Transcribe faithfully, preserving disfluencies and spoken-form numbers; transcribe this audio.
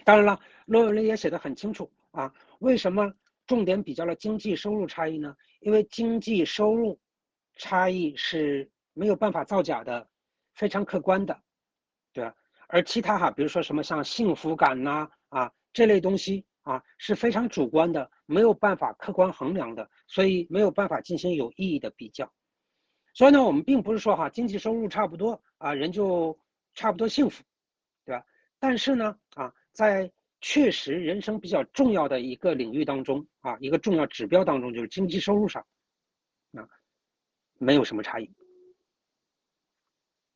当然了，论文里也写得很清楚啊，为什么重点比较了经济收入差异呢？因为经济收入差异是没有办法造假的，非常客观的，对吧？而其他哈，比如说什么像幸福感呐 啊, 啊这类东西啊是非常主观的，没有办法客观衡量的，所以没有办法进行有意义的比较。所以呢，我们并不是说哈经济收入差不多啊人就差不多幸福，对吧？但是呢啊在确实人生比较重要的一个领域当中啊一个重要指标当中，就是经济收入上啊没有什么差异。